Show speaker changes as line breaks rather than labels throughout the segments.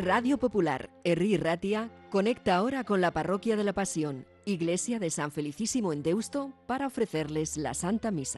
Radio Popular, Herri Ratia, conecta ahora con la Parroquia de la Pasión, Iglesia de San Felicísimo en Deusto, para ofrecerles la Santa Misa.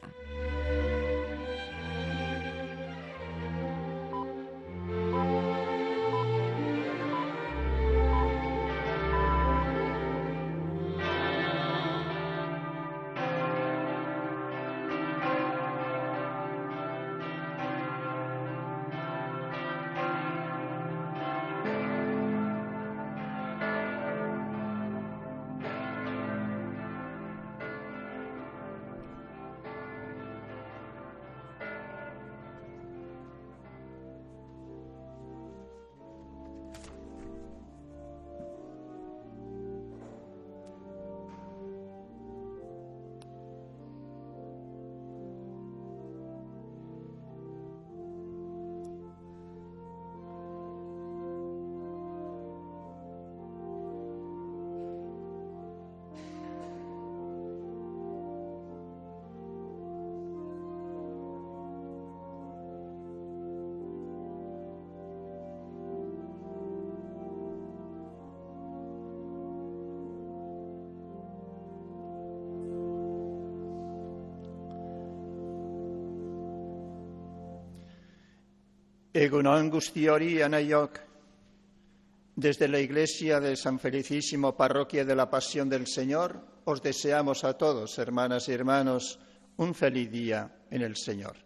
Egunon guztiori anaiok, desde la Iglesia de San Felicísimo, Parroquia de la Pasión del Señor, os deseamos a todos, hermanas y hermanos, un feliz día en el Señor.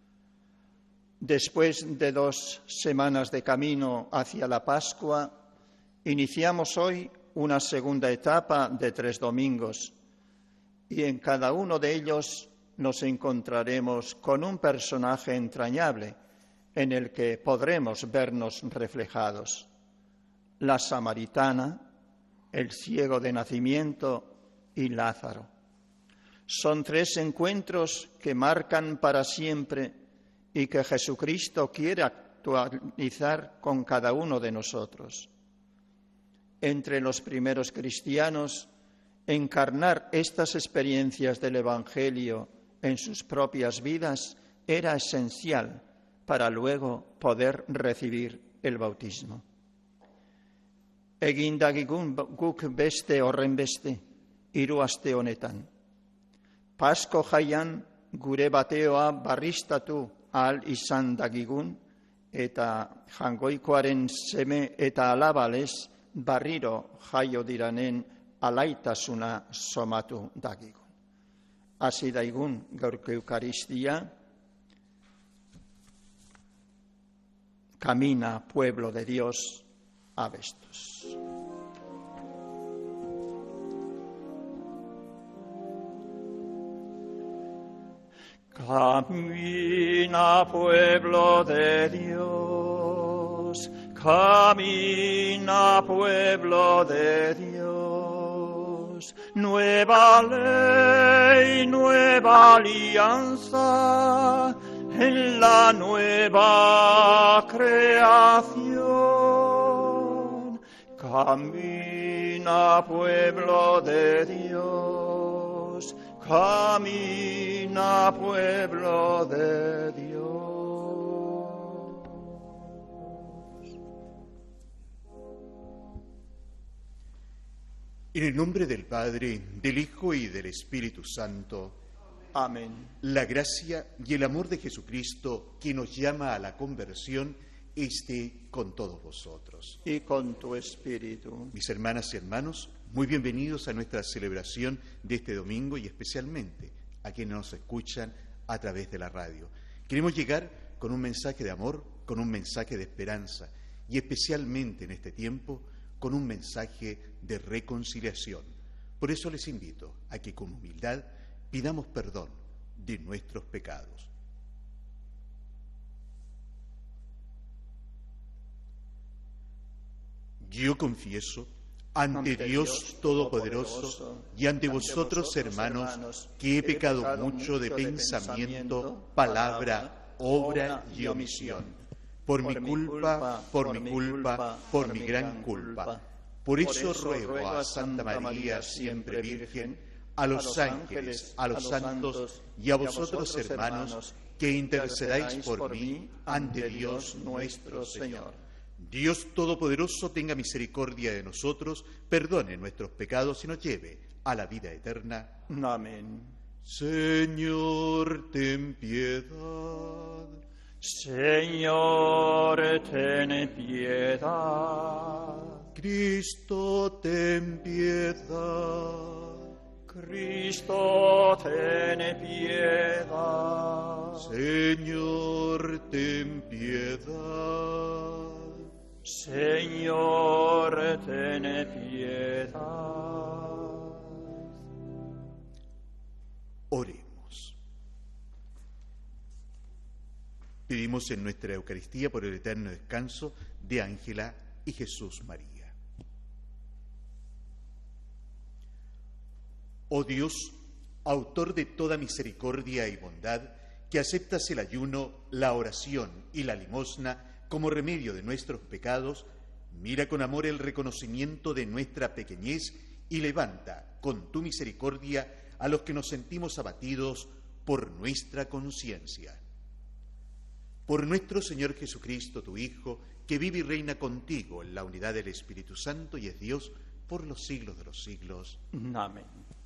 Después de 2 semanas de camino hacia la Pascua, iniciamos hoy una segunda etapa de 3 domingos, y en cada uno de ellos nos encontraremos con un personaje entrañable en el que podremos vernos reflejados: la samaritana, el ciego de nacimiento y Lázaro. Son 3 encuentros que marcan para siempre y que Jesucristo quiere actualizar con cada uno de nosotros. Entre los primeros cristianos, encarnar estas experiencias del Evangelio en sus propias vidas era esencial para luego poder recibir el bautismo. Egin dagigun guk beste horrenbeste, 3 aste honetan. Pasko jaian gure bateoa barristatu ahal izan dagigun, eta jangoikoaren seme eta alabalez barriro jaio diranen alaitasuna somatu dagigun. Hasi daigun gaurko Eukaristia. Camina, pueblo de Dios, abestos. Camina, pueblo de Dios, camina, pueblo de Dios. Nueva ley, nueva alianza en la nueva creación. Camina, pueblo de Dios, camina, pueblo de Dios.
En el nombre del Padre, del Hijo y del Espíritu Santo.
Amén.
La gracia y el amor de Jesucristo, que nos llama a la conversión, esté con todos vosotros.
Y con tu espíritu.
Mis hermanas y hermanos, muy bienvenidos a nuestra celebración de este domingo y especialmente a quienes nos escuchan a través de la radio. Queremos llegar con un mensaje de amor, con un mensaje de esperanza y especialmente en este tiempo con un mensaje de reconciliación. Por eso les invito a que con humildad pidamos perdón de nuestros pecados. Yo confieso ante Dios Todopoderoso y ante vosotros, hermanos, que he pecado mucho de pensamiento, palabra, obra y omisión. Por mi culpa, por mi gran culpa. Por eso ruego a Santa María, siempre Virgen, a los ángeles, a los santos y a vosotros, hermanos, que intercedáis por mí ante Dios nuestro Señor. Dios Todopoderoso tenga misericordia de nosotros, perdone nuestros pecados y nos lleve a la vida eterna.
Amén.
Señor, ten piedad.
Señor, ten piedad.
Cristo, ten piedad.
Cristo, ten piedad.
Señor, ten piedad.
Señor, ten piedad.
Oremos. Pedimos en nuestra Eucaristía por el eterno descanso de Ángela y Jesús María. Oh Dios, autor de toda misericordia y bondad, que aceptas el ayuno, la oración y la limosna como remedio de nuestros pecados, mira con amor el reconocimiento de nuestra pequeñez y levanta con tu misericordia a los que nos sentimos abatidos por nuestra conciencia. Por nuestro Señor Jesucristo, tu Hijo, que vive y reina contigo en la unidad del Espíritu Santo y es Dios por los siglos de los siglos.
Amén.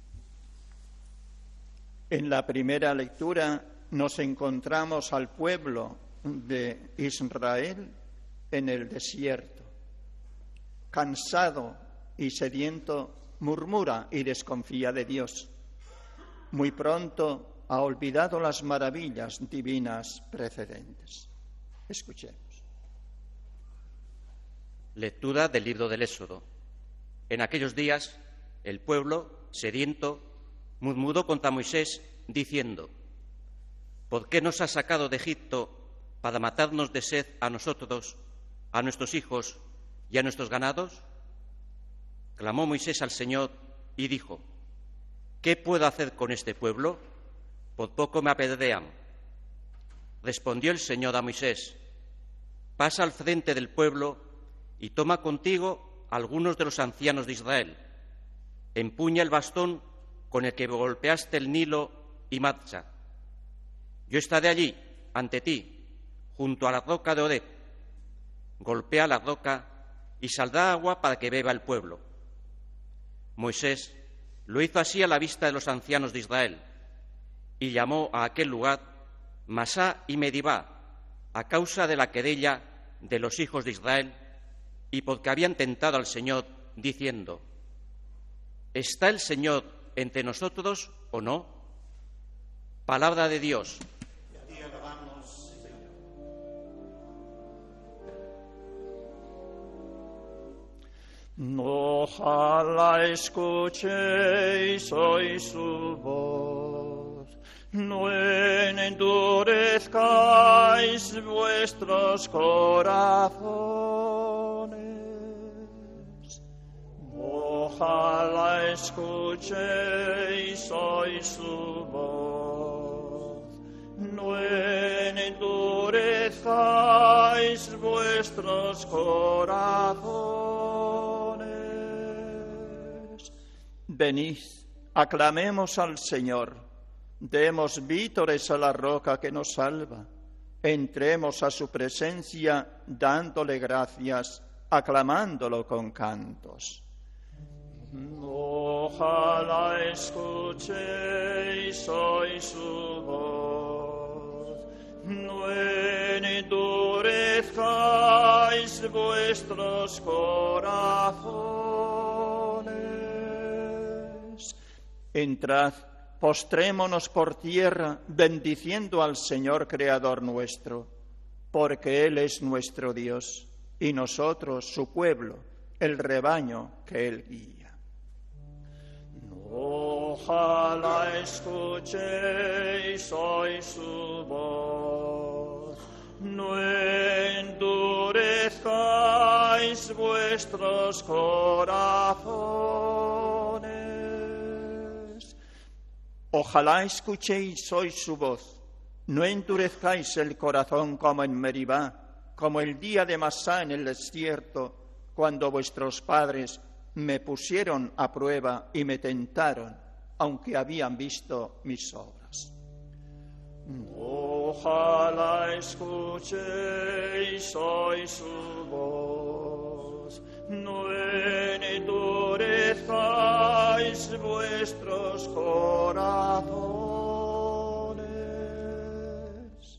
En la primera lectura nos encontramos al pueblo de Israel en el desierto. Cansado y sediento, murmura y desconfía de Dios. Muy pronto ha olvidado las maravillas divinas precedentes. Escuchemos.
Lectura del libro del Éxodo. En aquellos días, el pueblo, sediento, murmuró contra Moisés, diciendo: ¿Por qué nos has sacado de Egipto para matarnos de sed a nosotros, a nuestros hijos y a nuestros ganados? Clamó Moisés al Señor y dijo: ¿Qué puedo hacer con este pueblo? Por poco me apedrean. Respondió el Señor a Moisés: Pasa al frente del pueblo y toma contigo algunos de los ancianos de Israel. Empuña el bastón con el que golpeaste el Nilo y marcha. Yo estaré allí, ante ti, junto a la roca de Horeb. Golpea la roca y saldrá agua para que beba el pueblo. Moisés lo hizo así a la vista de los ancianos de Israel y llamó a aquel lugar Masá y Medibá, a causa de la querella de los hijos de Israel y porque habían tentado al Señor, diciendo: ¿Está el Señor entre nosotros o no? Palabra de Dios.
Ojalá escuchéis hoy su voz, no endurezcáis vuestros corazones. Ojalá escuchéis hoy su voz, no endurezcáis vuestros corazones. Venid, aclamemos al Señor, demos vítores a la roca que nos salva, entremos a su presencia dándole gracias, aclamándolo con cantos. Ojalá escuchéis hoy su voz, no endurezcáis vuestros corazones. Entrad, postrémonos por tierra, bendiciendo al Señor Creador nuestro, porque Él es nuestro Dios, y nosotros su pueblo, el rebaño que Él guía. Ojalá escuchéis hoy su voz, no endurezcáis vuestros corazones. Ojalá escuchéis hoy su voz, no endurezcáis el corazón como en Meribá, como el día de Masá en el desierto, cuando vuestros padres me pusieron a prueba y me tentaron, aunque habían visto mis obras. Ojalá escuchéis hoy su voz, no endurezcáis vuestros corazones.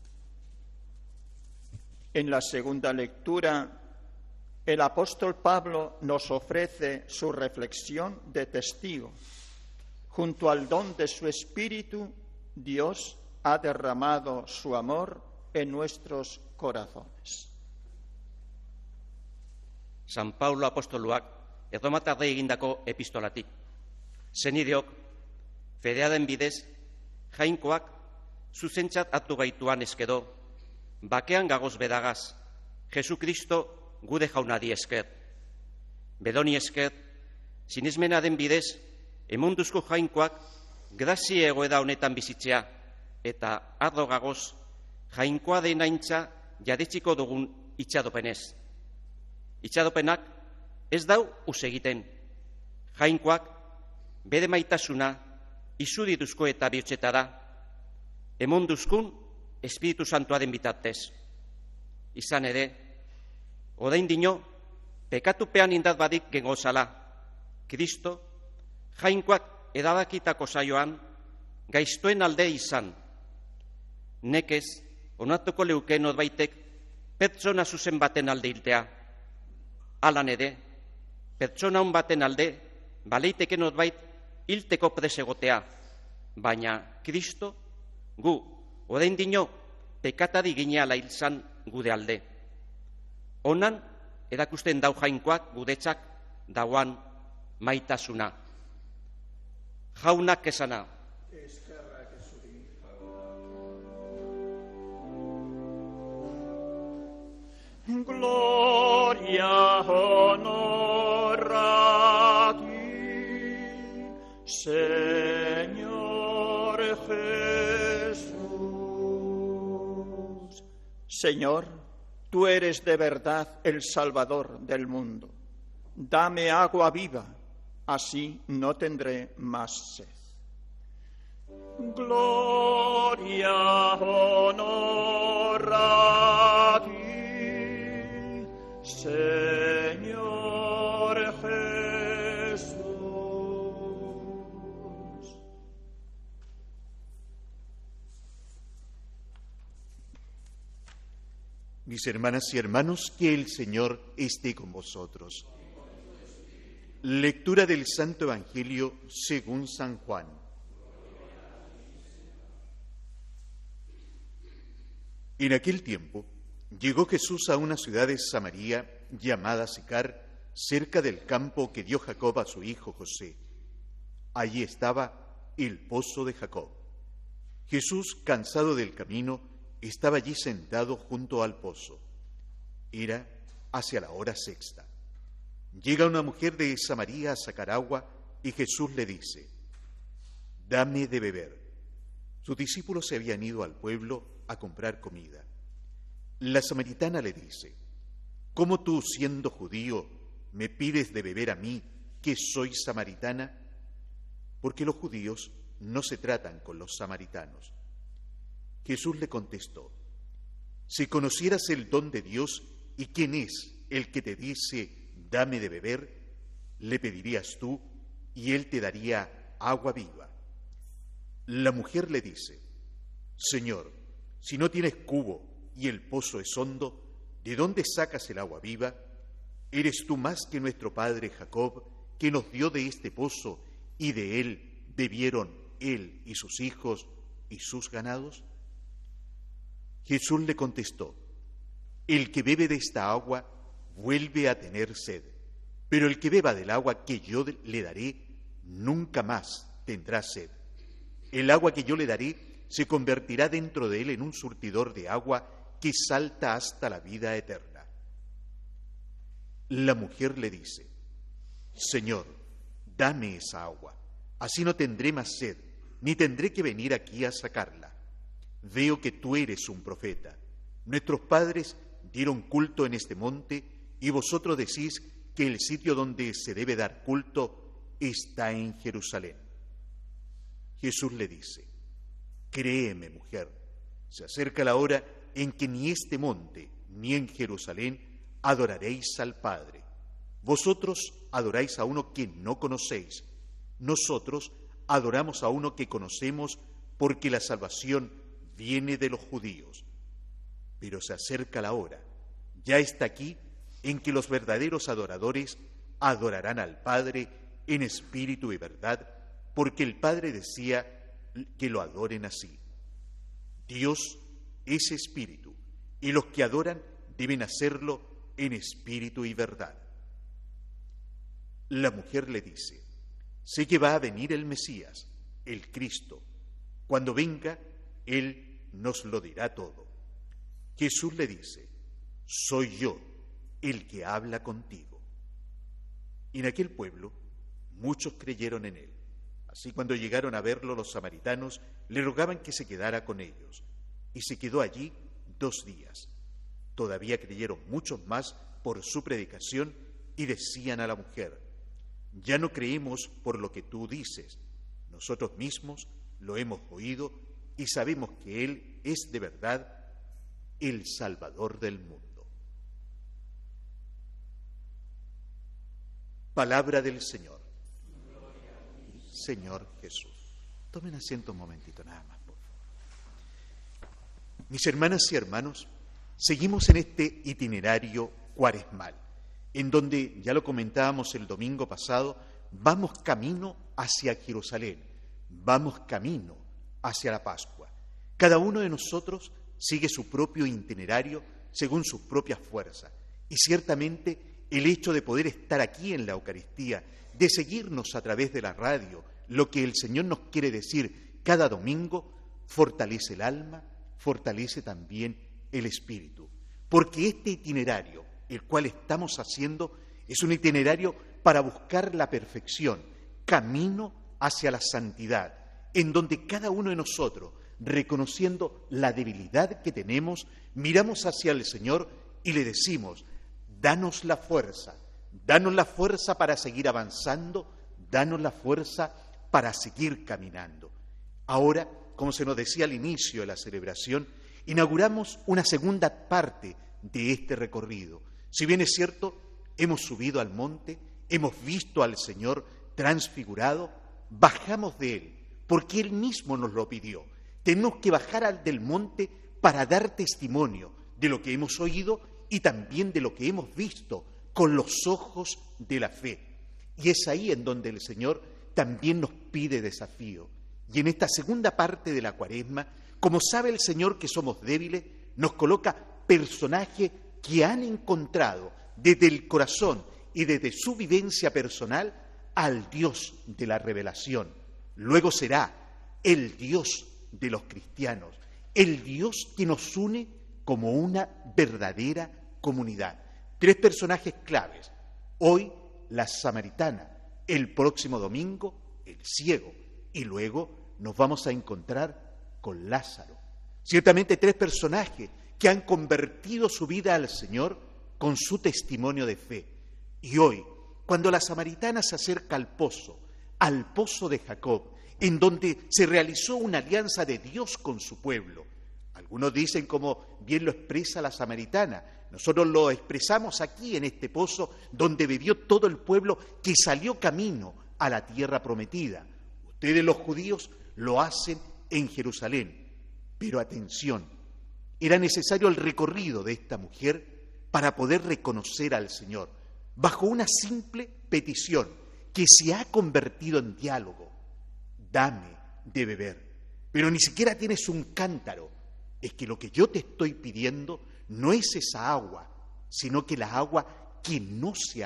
En la segunda lectura, el apóstol Pablo nos ofrece su reflexión de testigo. Junto al don de su Espíritu, Dios ha derramado su amor en nuestros corazones.
San Paulo apostoluak erromatarrei egindako epistolatik. Zenideok, fedeaden bidez, jainkoak zuzentzat hartu gaituan ezkedo, bakean gagoz bedagaz, Jesukristo gude jaunadi esker. Bedoni esker, sinesmena den bidez, emonduzko jainkoak grazie egoera honetan bizitzea, eta ardo gagoz, jainkoa denaintza jadetziko dugun itxadopenez. Itxadopenak ez dau us egiten. Jainkoak bere maitasuna izudituzko eta bihotzetara, emonduzkun Espiritu Santuaren bitartez. Izan ere, orain dino, pekatupean indat badik gengozala. Kristo, jainkoak edabakitako saioan, gaiztoen alde izan. Nekez, onartuko leuke norbaitek pertsona zuzen baten alde hiltea. Alan ere, pertsona hon baten alde, baleiteke norbait hilteko presegotea. Baina, Kristo, gu, orain dino, pekatari gineala hilzan gude alde. Honan, erakusten dau jainkoak gudetzak dauan maitasuna. Jaunak esana.
Gloria, honor a ti, Señor Jesús. Señor, tú eres de verdad el Salvador del mundo. Dame agua viva, así no tendré más sed. Gloria, honor a ti, Señor Jesús.
Mis hermanas y hermanos, que el Señor esté con vosotros. Lectura del Santo Evangelio según San Juan. En aquel tiempo llegó Jesús a una ciudad de Samaria llamada Sicar, cerca del campo que dio Jacob a su hijo José. Allí estaba el pozo de Jacob. Jesús, cansado del camino, estaba allí sentado junto al pozo. Era hacia la hora sexta. Llega una mujer de Samaria a sacar agua y Jesús le dice: «Dame de beber». Sus discípulos se habían ido al pueblo a comprar comida. La samaritana le dice: «¿Cómo tú, siendo judío, me pides de beber a mí, que soy samaritana?» Porque los judíos no se tratan con los samaritanos. Jesús le contestó: «Si conocieras el don de Dios y quién es el que te dice, dame de beber, le pedirías tú y él te daría agua viva». La mujer le dice: «Señor, si no tienes cubo y el pozo es hondo, ¿de dónde sacas el agua viva? ¿Eres tú más que nuestro padre Jacob, que nos dio de este pozo y de él bebieron él y sus hijos y sus ganados?» Jesús le contestó: «El que bebe de esta agua vuelve a tener sed, pero el que beba del agua que yo le daré nunca más tendrá sed. El agua que yo le daré se convertirá dentro de él en un surtidor de agua que salta hasta la vida eterna». La mujer le dice: «Señor, dame esa agua, así no tendré más sed, ni tendré que venir aquí a sacarla. Veo que tú eres un profeta. Nuestros padres dieron culto en este monte y vosotros decís que el sitio donde se debe dar culto está en Jerusalén». Jesús le dice: «Créeme, mujer, Se acerca la hora en que ni este monte ni en Jerusalén adoraréis al Padre. Vosotros adoráis a uno que no conocéis. Nosotros adoramos a uno que conocemos, porque la salvación viene de los judíos. Pero se acerca la hora, ya está aquí, en que los verdaderos adoradores adorarán al Padre en espíritu y verdad, porque el Padre decía que lo adoren así. Dios es espíritu, y los que adoran deben hacerlo en espíritu y verdad. La mujer le dice: sé que va a venir el Mesías, el Cristo. Cuando venga, Él nos lo dirá todo. Jesús le dice: soy yo el que habla contigo. Y en aquel pueblo muchos creyeron en Él. Así, cuando llegaron a verlo, los samaritanos le rogaban que se quedara con ellos. Y se quedó allí 2 días. Todavía creyeron muchos más por su predicación y decían a la mujer: ya no creemos por lo que tú dices. Nosotros mismos lo hemos oído y sabemos que Él es de verdad el Salvador del mundo. Palabra del Señor. Señor Jesús. Tomen asiento un momentito nada más, por favor. Mis hermanas y hermanos, seguimos en este itinerario cuaresmal, en donde, ya lo comentábamos el domingo pasado, vamos camino hacia Jerusalén, vamos camino hacia la Pascua. Cada uno de nosotros sigue su propio itinerario según sus propias fuerzas. Y ciertamente el hecho de poder estar aquí en la Eucaristía, de seguirnos a través de la radio, lo que el Señor nos quiere decir cada domingo, fortalece el alma, fortalece también el espíritu. Porque este itinerario, el cual estamos haciendo, es un itinerario para buscar la perfección, camino hacia la santidad, en donde cada uno de nosotros, reconociendo la debilidad que tenemos, miramos hacia el Señor y le decimos: danos la fuerza para seguir avanzando, danos la fuerza para seguir caminando. Ahora, como se nos decía al inicio de la celebración, inauguramos una segunda parte de este recorrido. Si bien es cierto, hemos subido al monte, hemos visto al Señor transfigurado, bajamos de Él, porque Él mismo nos lo pidió. Tenemos que bajar del monte para dar testimonio de lo que hemos oído y también de lo que hemos visto con los ojos de la fe. Y es ahí en donde el Señor también nos pide desafío. Y en esta segunda parte de la Cuaresma, como sabe el Señor que somos débiles, nos coloca personajes que han encontrado desde el corazón y desde su vivencia personal al Dios de la revelación. Luego será el Dios de los cristianos, el Dios que nos une como una verdadera comunidad. 3 personajes claves: hoy la samaritana, el próximo domingo el ciego, y luego nos vamos a encontrar con Lázaro. Ciertamente 3 personajes que han convertido su vida al Señor con su testimonio de fe. Y hoy, cuando la samaritana se acerca al pozo de Jacob, en donde se realizó una alianza de Dios con su pueblo. Algunos dicen, como bien lo expresa la samaritana, nosotros lo expresamos aquí en este pozo donde bebió todo el pueblo que salió camino a la tierra prometida. Ustedes los judíos lo hacen en Jerusalén. Pero atención, era necesario el recorrido de esta mujer para poder reconocer al Señor, bajo una simple petición que se ha convertido en diálogo: dame de beber. Pero ni siquiera tienes un cántaro. Es que lo que yo te estoy pidiendo no es esa agua, sino que la agua que no se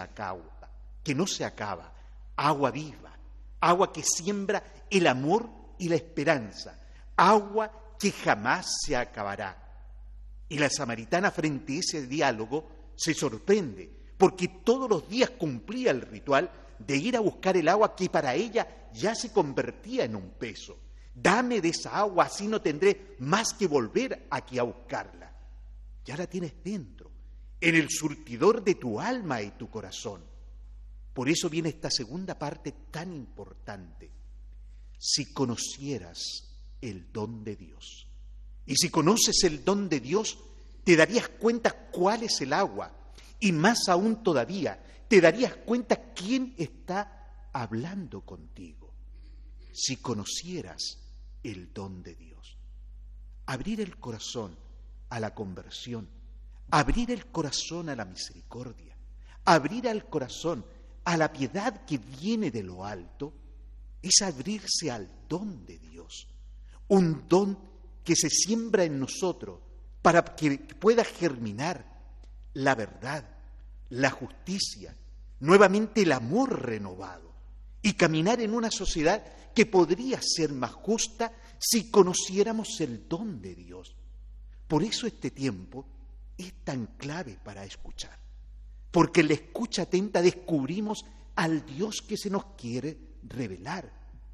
acaba, agua viva, agua que siembra el amor y la esperanza, agua que jamás se acabará. Y la samaritana, frente a ese diálogo, se sorprende, porque todos los días cumplía el ritual de ir a buscar el agua que para ella ya se convertía en un peso. Dame de esa agua, así no tendré más que volver aquí a buscarla. Ya la tienes dentro, en el surtidor de tu alma y tu corazón. Por eso viene esta segunda parte tan importante. Si conocieras el don de Dios, Y si conoces el don de Dios, te darías cuenta cuál es el agua. Y más aún todavía, te darías cuenta quién está hablando contigo. Si conocieras el don de Dios. Abrir el corazón a la conversión, abrir el corazón a la misericordia, abrir el corazón a la piedad que viene de lo alto, es abrirse al don de Dios. Un don que se siembra en nosotros para que pueda germinar la verdad, la justicia, nuevamente el amor renovado y caminar en una sociedad que podría ser más justa si conociéramos el don de Dios. Por eso este tiempo es tan clave para escuchar, porque en la escucha atenta descubrimos al Dios que se nos quiere revelar.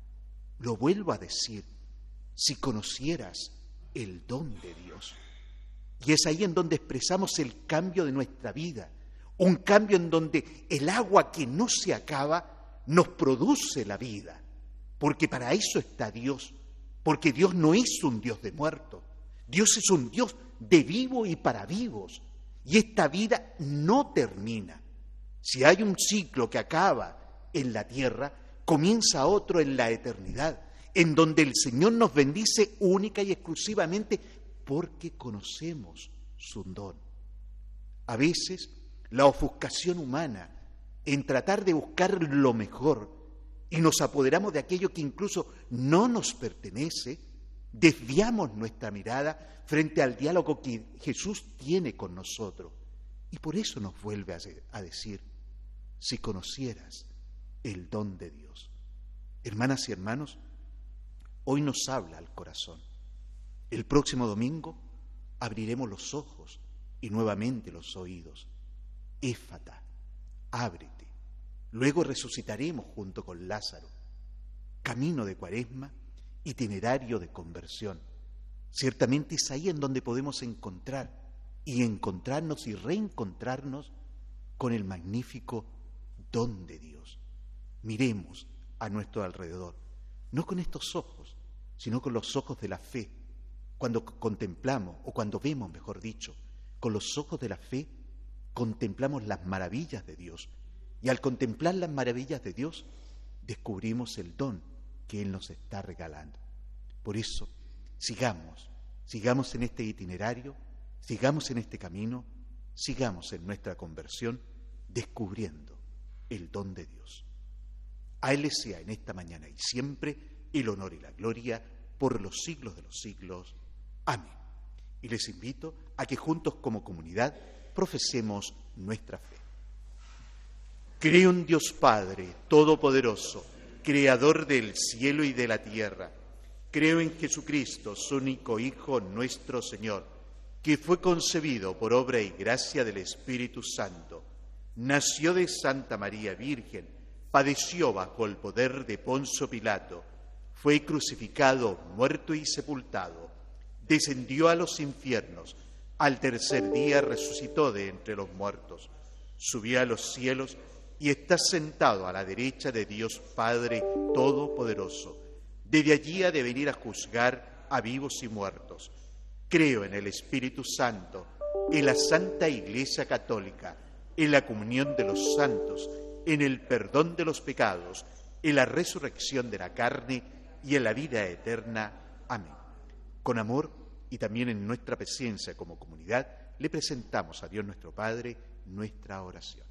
Lo vuelvo a decir, si conocieras el don de Dios. Y es ahí en donde expresamos el cambio de nuestra vida, un cambio en donde el agua que no se acaba nos produce la vida, porque para eso está Dios, porque Dios no es un Dios de muertos, Dios es un Dios de vivo y para vivos, y esta vida no termina. Si hay un ciclo que acaba en la tierra, comienza otro en la eternidad, en donde el Señor nos bendice única y exclusivamente porque conocemos su don. A veces la ofuscación humana en tratar de buscar lo mejor y nos apoderamos de aquello que incluso no nos pertenece, desviamos nuestra mirada frente al diálogo que Jesús tiene con nosotros. Y por eso nos vuelve a decir, si conocieras el don de Dios. Hermanas y hermanos, hoy nos habla al corazón. El próximo domingo abriremos los ojos y nuevamente los oídos. Éfata, ábrete. Luego resucitaremos junto con Lázaro. Camino de Cuaresma, itinerario de conversión. Ciertamente es ahí en donde podemos encontrarnos y reencontrarnos con el magnífico don de Dios. Miremos a nuestro alrededor, no con estos ojos, sino con los ojos de la fe. Cuando contemplamos, o cuando vemos, mejor dicho, con los ojos de la fe, contemplamos las maravillas de Dios. Y al contemplar las maravillas de Dios, descubrimos el don que Él nos está regalando. Por eso, sigamos en este itinerario, sigamos en este camino, sigamos en nuestra conversión, descubriendo el don de Dios. A Él le sea en esta mañana y siempre el honor y la gloria por los siglos de los siglos. Amén. Y les invito a que juntos como comunidad profesemos nuestra fe. Creo en Dios Padre Todopoderoso, Creador del cielo y de la tierra. Creo en Jesucristo, su único Hijo, nuestro Señor, que fue concebido por obra y gracia del Espíritu Santo. Nació de Santa María Virgen, padeció bajo el poder de Poncio Pilato, fue crucificado, muerto y sepultado, descendió a los infiernos, al tercer día resucitó de entre los muertos, subió a los cielos y está sentado a la derecha de Dios Padre Todopoderoso. Desde allí ha de venir a juzgar a vivos y muertos. Creo en el Espíritu Santo, en la Santa Iglesia Católica, en la comunión de los santos, en el perdón de los pecados, en la resurrección de la carne y en la vida eterna. Amén. Con amor y también en nuestra presencia como comunidad, le presentamos a Dios nuestro Padre nuestra oración.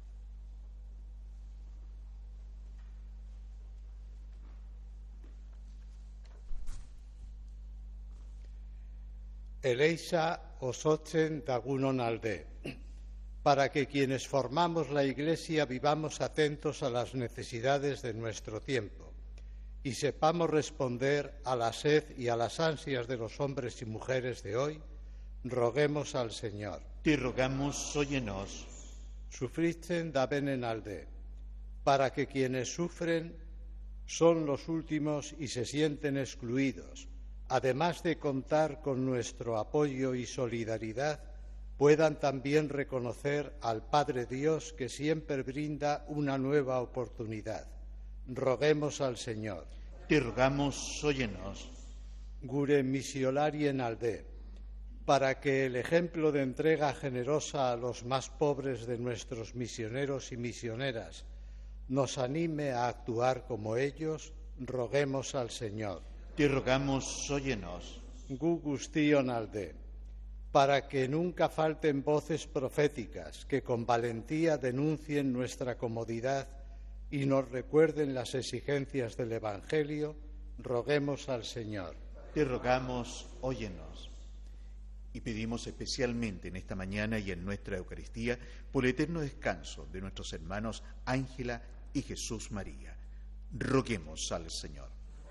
Eleisa osotzen dagunon alde, para que quienes formamos la Iglesia vivamos atentos a las necesidades de nuestro tiempo y sepamos responder a la sed y a las ansias de los hombres y mujeres de hoy, roguemos al Señor.
Te rogamos, óyenos.
Sufritzen dabenen alde, para que quienes sufren son los últimos y se sienten excluidos, además de contar con nuestro apoyo y solidaridad, puedan también reconocer al Padre Dios que siempre brinda una nueva oportunidad. Roguemos al Señor.
Te rogamos, óyenos.
gure misiolarien alde, para que el ejemplo de entrega generosa a los más pobres de nuestros misioneros y misioneras nos anime a actuar como ellos, roguemos al Señor.
Te rogamos, óyenos.
Gu guztion alde, para que nunca falten voces proféticas que con valentía denuncien nuestra comodidad y nos recuerden las exigencias del Evangelio, roguemos al Señor.
Te rogamos, óyenos. Y pedimos especialmente en esta mañana y en nuestra Eucaristía por el eterno descanso de nuestros hermanos Ángela y Jesús María. Roguemos al Señor.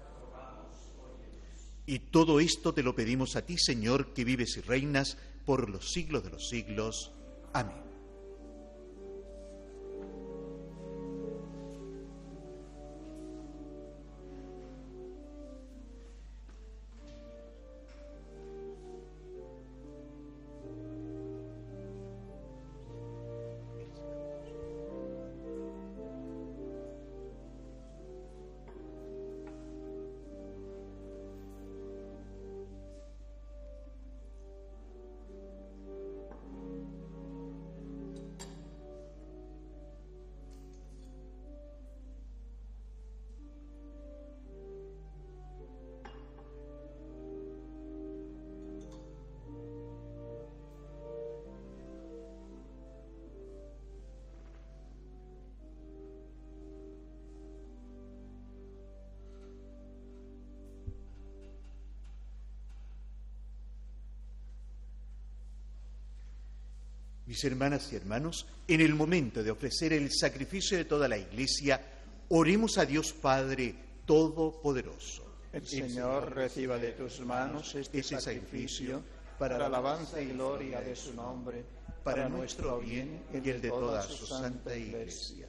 Y todo esto te lo pedimos a ti, Señor, que vives y reinas por los siglos de los siglos. Amén. Mis hermanas y hermanos, en el momento de ofrecer el sacrificio de toda la Iglesia, oremos a Dios Padre Todopoderoso.
El Señor reciba de tus manos este sacrificio para la alabanza y gloria de su nombre, para nuestro bien y el de toda su santa Iglesia.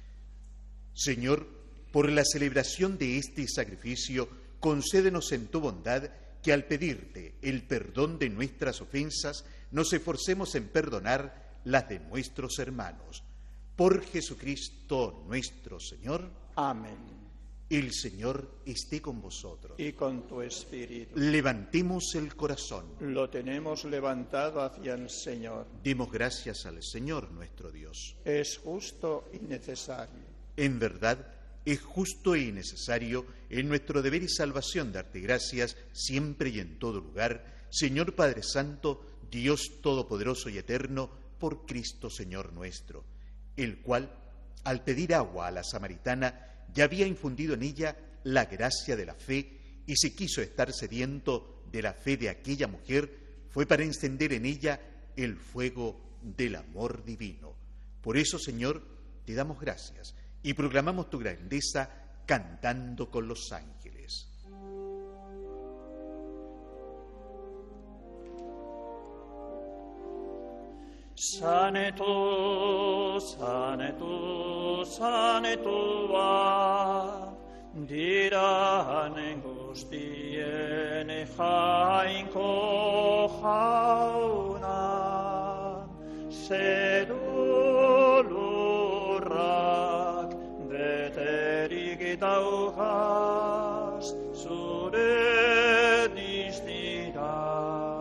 Señor, por la celebración de este sacrificio, concédenos en tu bondad que al pedirte el perdón de nuestras ofensas, nos esforcemos en perdonar las de nuestros hermanos. Por Jesucristo nuestro Señor.
Amén.
El Señor esté con vosotros.
Y con tu espíritu.
Levantemos el corazón.
Lo tenemos levantado hacia el Señor.
Demos gracias al Señor nuestro Dios.
Es justo y necesario.
En verdad, es justo y necesario en nuestro deber y salvación darte gracias siempre y en todo lugar, Señor Padre Santo, Dios Todopoderoso y Eterno, por Cristo Señor nuestro, el cual, al pedir agua a la samaritana, ya había infundido en ella la gracia de la fe, y si quiso estar sediento de la fe de aquella mujer, fue para encender en ella el fuego del amor divino. Por eso, Señor, te damos gracias y proclamamos tu grandeza cantando con los ángeles.
Sane tu, diran guztien jainko jauna, zerulurrak beterik daukaz zure distira.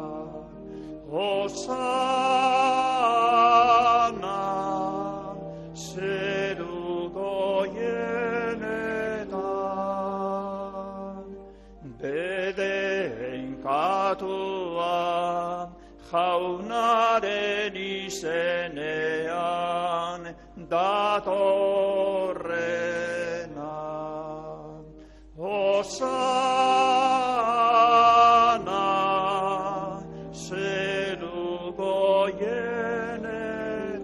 Hosana, zeruko jenetan, beden katuan, jaunaren izenean, datorrena. Hosana, zeruko jenetan.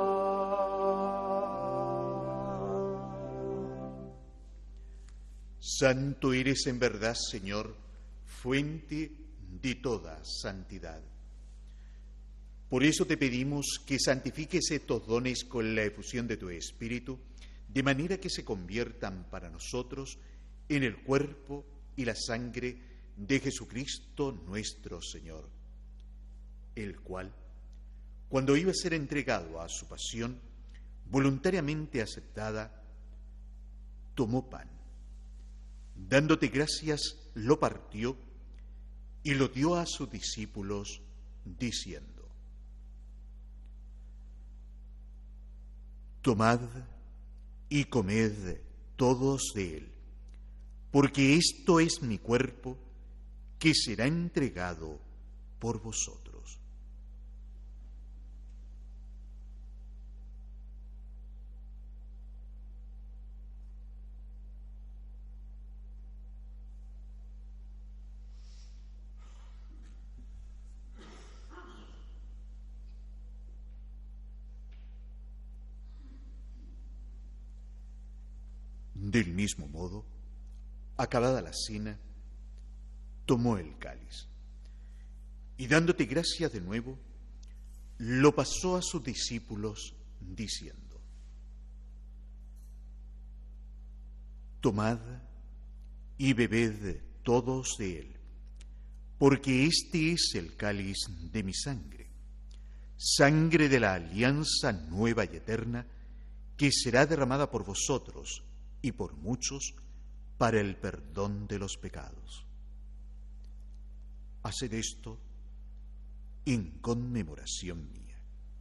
Santo eres en verdad, Señor, fuente de toda santidad. Por eso te pedimos que santifiques estos dones con la efusión de tu Espíritu, de manera que se conviertan para nosotros en el cuerpo y la sangre de Jesucristo nuestro Señor, el cual, cuando iba a ser entregado a su pasión, voluntariamente aceptada, tomó pan. Dándote gracias, lo partió y lo dio a sus discípulos, diciendo: Tomad y comed todos de él, porque esto es mi cuerpo, que será entregado por vosotros. Del mismo modo, acabada la cena, tomó el cáliz y, dándote gracias de nuevo, lo pasó a sus discípulos, diciendo: Tomad y bebed todos de él, porque este es el cáliz de mi sangre, sangre de la alianza nueva y eterna, que será derramada por vosotros y por muchos para el perdón de los pecados. Haced esto en conmemoración mía.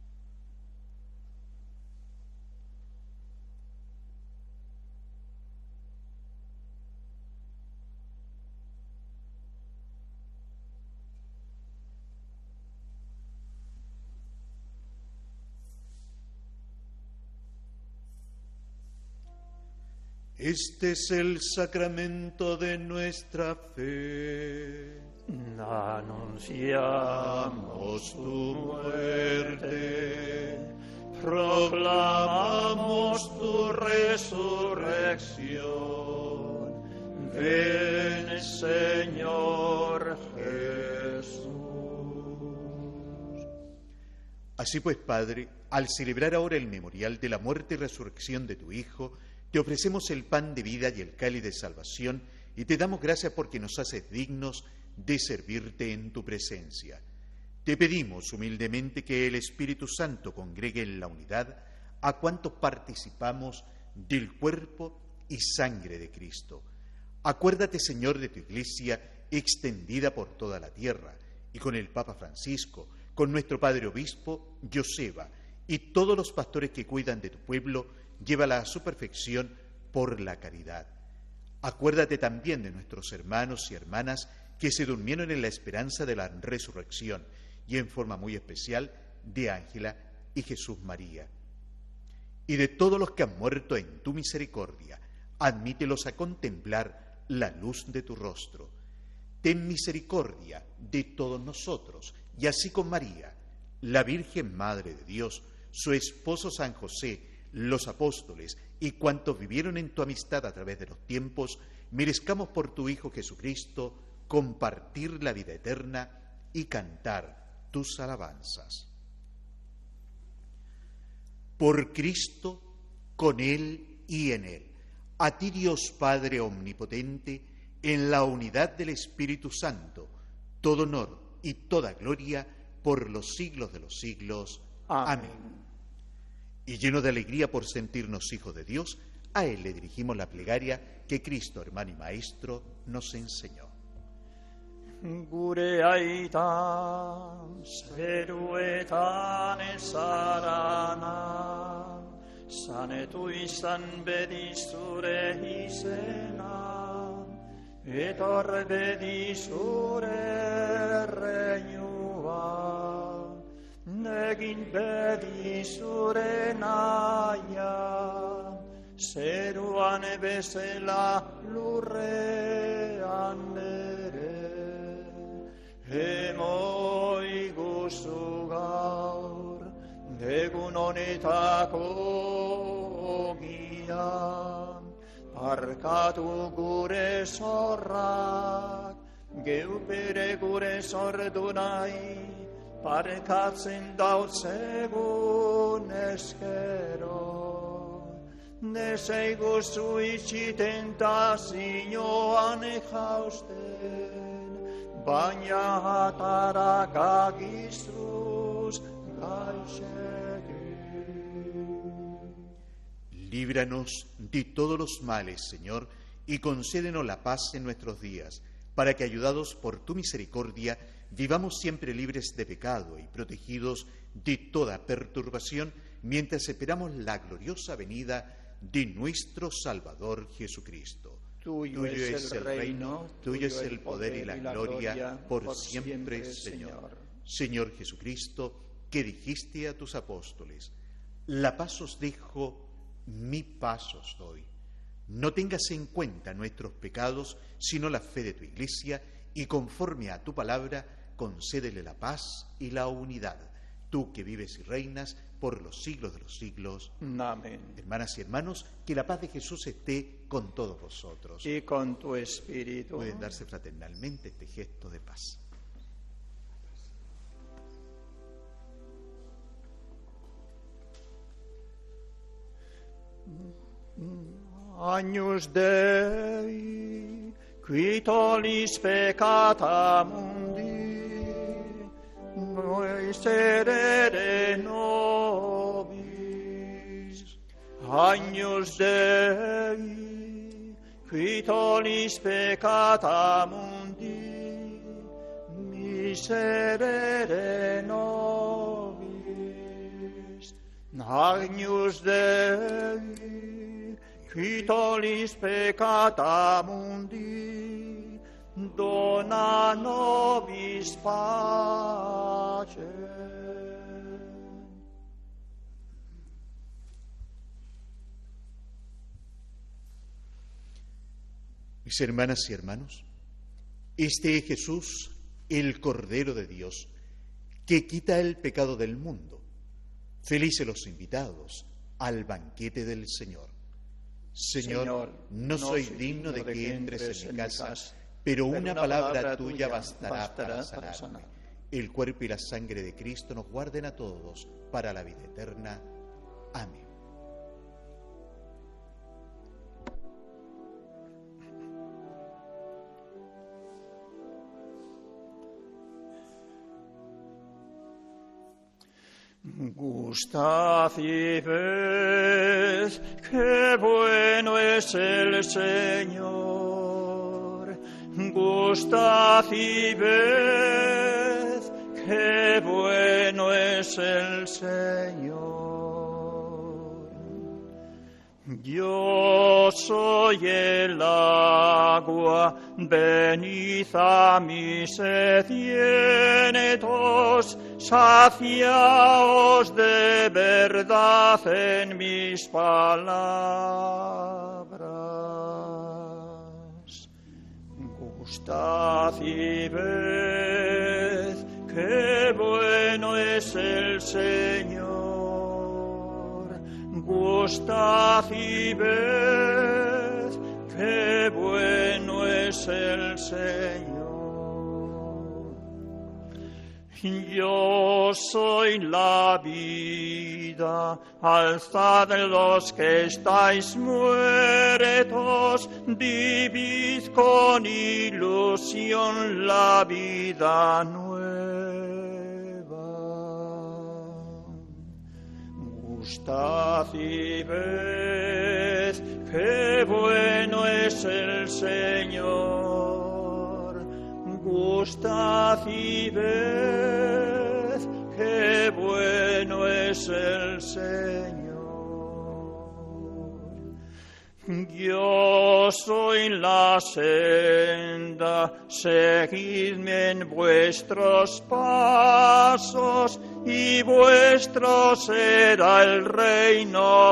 Este es el sacramento de nuestra fe.
Anunciamos tu muerte, proclamamos tu resurrección. Ven, Señor Jesús.
Así pues, Padre, al celebrar ahora el memorial de la muerte y resurrección de tu Hijo, te ofrecemos el pan de vida y el cáliz de salvación, y te damos gracias porque nos haces dignos de servirte en tu presencia. Te pedimos humildemente que el Espíritu Santo congregue en la unidad a cuantos participamos del cuerpo y sangre de Cristo. Acuérdate, Señor, de tu Iglesia extendida por toda la tierra, y con el Papa Francisco, con nuestro Padre Obispo, Joseba, y todos los pastores que cuidan de tu pueblo, llévala a su perfección por la caridad. Acuérdate también de nuestros hermanos y hermanas que se durmieron en la esperanza de la resurrección, y en forma muy especial de Ángela y Jesús María. Y de todos los que han muerto en tu misericordia, admítelos a contemplar la luz de tu rostro. Ten misericordia de todos nosotros, y así con María, la Virgen Madre de Dios, su esposo San José, los apóstoles y cuantos vivieron en tu amistad a través de los tiempos, merezcamos por tu Hijo Jesucristo compartir la vida eterna y cantar tus alabanzas. Por Cristo, con Él y en Él, a ti Dios Padre Omnipotente, en la unidad del Espíritu Santo, todo honor y toda gloria por los siglos de los siglos. Amén. Y lleno de alegría por sentirnos hijos de Dios, a Él le dirigimos la plegaria que Cristo, hermano y Maestro, nos enseñó.
Gure aitan, zeruetan ezarana, sanetu izan bedi zure izena, etor bedi zure reinua, negin bedi zure naia, zeruan bezala lurrean ere. Emoi guzu gaur, egun honetako ogia, parkatu gure zorrak, geupere gure zordu nahi, parkatzen dautzegun eskero. Nesei guzu itxiten tazioan jausten, baina atara gagizuz gaixekin.
Líbranos de todos los males, Señor, y concédenos la paz en nuestros días, para que, ayudados por tu misericordia, vivamos siempre libres de pecado y protegidos de toda perturbación, mientras esperamos la gloriosa venida de nuestro Salvador Jesucristo. Tuyo es el reino, tuyo es el poder y la gloria, por siempre, Señor. Señor Jesucristo, que dijiste a tus apóstoles: la paz os dejo, mi paz os doy. No tengas en cuenta nuestros pecados, sino la fe de tu Iglesia, y conforme a tu palabra, concédele la paz y la unidad. Tú que vives y reinas por los siglos de los siglos.
Amén.
Hermanas y hermanos, que la paz de Jesús esté con todos vosotros.
Y con tu espíritu.
Pueden darse fraternalmente este gesto de paz.
Agnus Dei, qui tollis peccata mundi, miserere nobis. Agnus Dei, qui tollis peccata mundi, miserere nobis. Agnus Dei, qui tollis peccata mundi, dona nobis pace.
Mis hermanas y hermanos, este es Jesús, el Cordero de Dios, que quita el pecado del mundo. Felices los invitados al banquete del Señor. Señor, no soy digno de que entres en mi casa, pero una palabra tuya bastará para sanarme. El cuerpo y la sangre de Cristo nos guarden a todos para la vida eterna. Amén.
Gustad y ved qué bueno es el Señor. Gustad y ved qué bueno es el Señor. Yo soy el agua, venid a mí sedientos, saciaos de verdad en mis palabras. Gustad y ved qué bueno es el Señor. Gustad y ved qué bueno es el Señor. Yo soy la vida, alzad los que estáis muertos, vivid con ilusión la vida nueva. Gustad y ved qué bueno es el Señor. Gustad y ved qué bueno es el Señor. Yo soy la senda, seguidme en vuestros pasos, y vuestro será el reino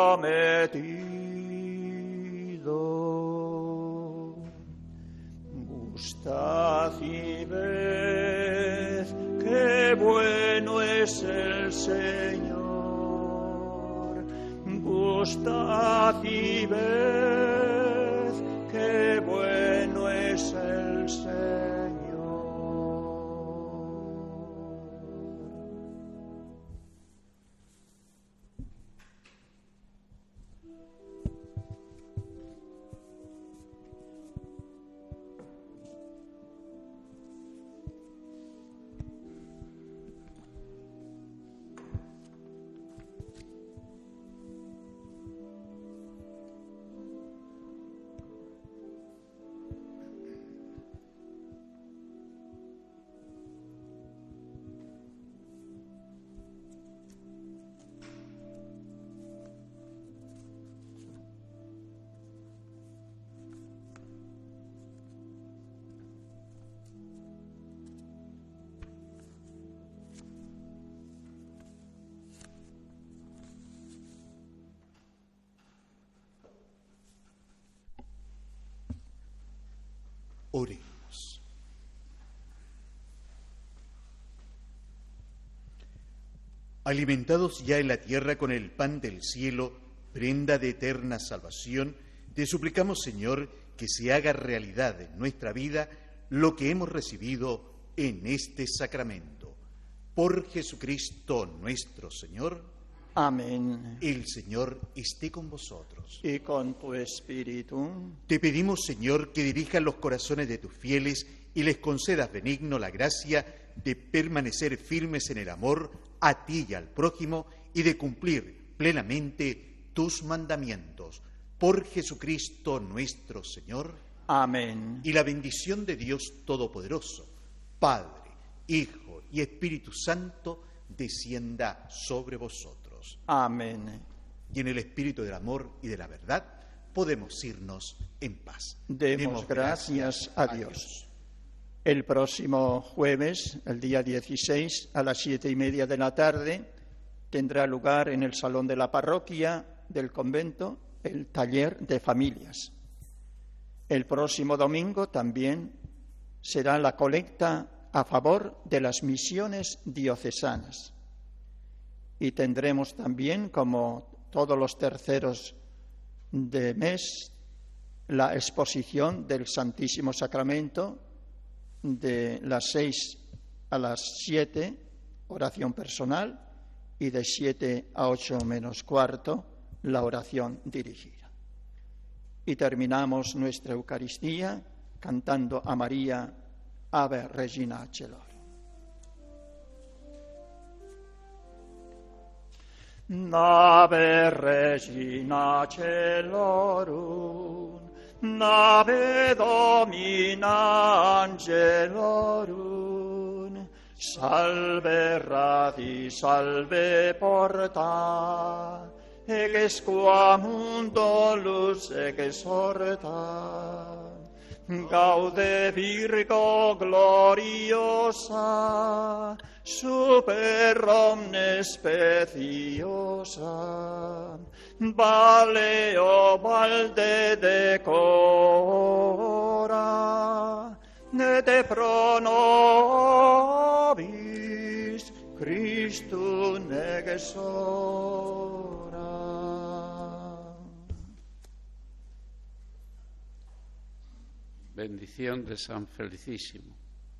prometido. Gustad y ved qué bueno es el Señor. Gustad y ved qué bueno es el Señor.
Oremos. Alimentados ya en la tierra con el pan del cielo, prenda de eterna salvación, te suplicamos, Señor, que se haga realidad en nuestra vida lo que hemos recibido en este sacramento. Por Jesucristo nuestro Señor.
Amén.
El Señor esté con vosotros.
Y con tu espíritu.
Te pedimos, Señor, que dirijas los corazones de tus fieles y les concedas benigno la gracia de permanecer firmes en el amor a ti y al prójimo y de cumplir plenamente tus mandamientos. Por Jesucristo nuestro Señor.
Amén.
Y la bendición de Dios Todopoderoso, Padre, Hijo y Espíritu Santo, descienda sobre vosotros.
Amén.
Y en el espíritu del amor y de la verdad podemos irnos en paz.
Demos gracias a Dios. El próximo jueves, el día 16, a las 7:30 de la tarde, tendrá lugar en el salón de la parroquia del convento el taller de familias. El próximo domingo también será la colecta a favor de las misiones diocesanas. Y tendremos también, como todos los terceros de mes, la exposición del Santísimo Sacramento de las 6 a las 7, oración personal, y de 7 a 8 menos cuarto, la oración dirigida. Y terminamos nuestra Eucaristía cantando a María, Ave Regina Caelorum. Ave Regina Caelorum, Ave Domina Angelorum, Salve Radis, Salve Porta, ex qua mundo lux exhorta. Gaude Virgo gloriosa, super omnes speciosa, valeo valde decora, de pro nobis Christum exora.
Bendición de San Felicísimo.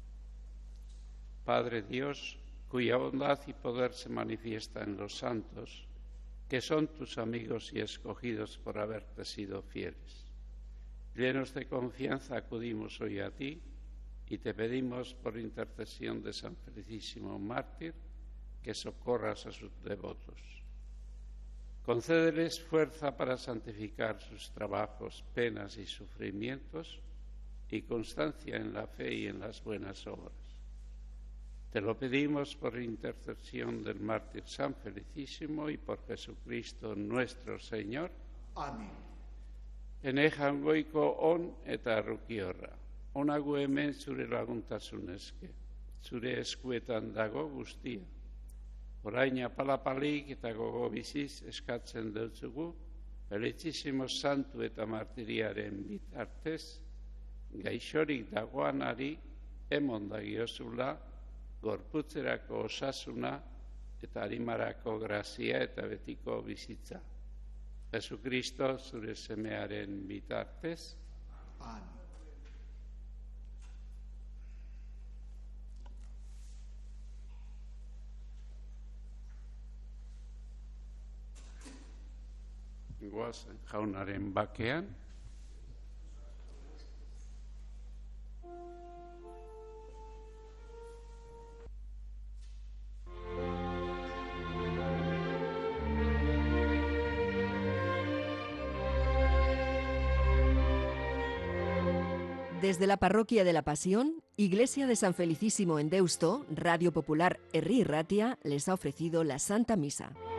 Padre Dios, cuya bondad y poder se manifiesta en los santos, que son tus amigos y escogidos por haberte sido fieles. Llenos de confianza acudimos hoy a ti y te pedimos por intercesión de San Felicísimo Mártir que socorras a sus devotos. Concédeles fuerza para santificar sus trabajos, penas y sufrimientos y constancia en la fe y en las buenas obras. Te lo pedimos por intercesión del mártir San Felicísimo y por Jesucristo nuestro Señor.
Amén.
Enejan goiko on eta rukiorra. Onagu hemen zure laguntasunezke. Zure eskuetan dago guztia. Orain apalapalik eta gogo biziz eskatzen deutzugu, Felicísimo Santu eta martiriaren bitartez, gaixorik dagoanari emon dagiozula, gorputzerako osasuna eta arimarako grazia eta betiko bizitza. Jesucristo zure semearen bitartez.
Amén.
Goazen jaunaren bakean.
Desde la Parroquia de la Pasión, Iglesia de San Felicísimo en Deusto, Radio Popular Herri Ratia les ha ofrecido la Santa Misa.